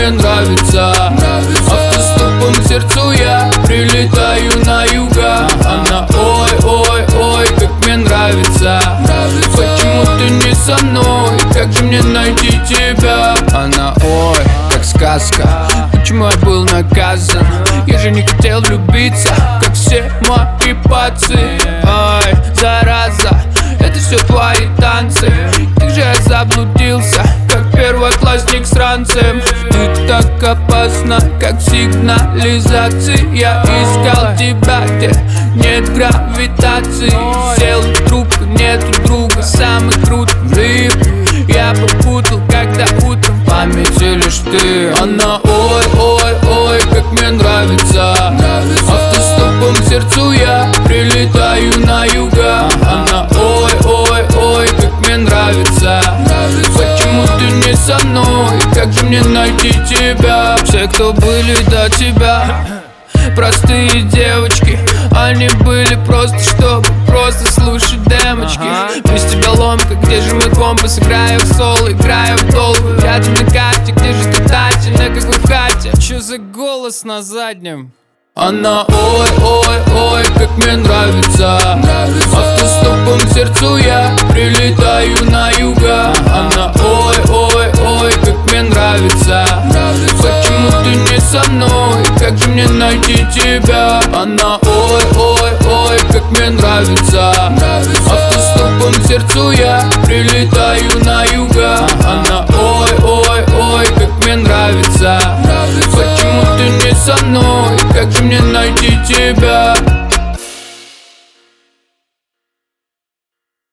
мне нравится. Автостопом к сердцу я прилетаю на юга. Она ой, ой, ой, как мне нравится. Почему ты не со мной? Как же мне найти тебя? Она ой, как сказка. Почему я был наказан? Я же не хотел влюбиться, как все мои пацы. Ай, зараза, это все твои танцы. Как же я заблудился, как первоклассник с ранцем. Ты так опасна, как в сигнализации. Я искал тебя, где нет гравитации. Сел в трубку, нету друга, самый крутой взрыв. Я попутал, когда утром в памяти лишь ты. Она ой, ой, ой, как мне нравится. Автостопом к сердцу я прилетаю на юга. Она ой, ой, ой, как мне нравится. Почему ты не со мной? Как же мне найти тебя? Все, кто были до тебя, простые девочки, они были просто, чтобы просто слушать демочки. Без тебя ломка, где же мой компас? Играю в соло, играю в долгую. Рядом на карте, где же ты, Татя, на какой хате? Чё за голос на заднем? Она ой, ой, ой, как мне нравится. Автостопом к сердцу я прилетаю на юга. Она ой, ой, ой, как мне нравится. Почему ты не со мной? Как же мне найти тебя? Она ой, ой, ой, как мне нравится. Автостопом к сердцу я прилетаю на юга. Она ой, ой, ой, как мне нравится. Почему ты не со мной? Как же мне найти тебя?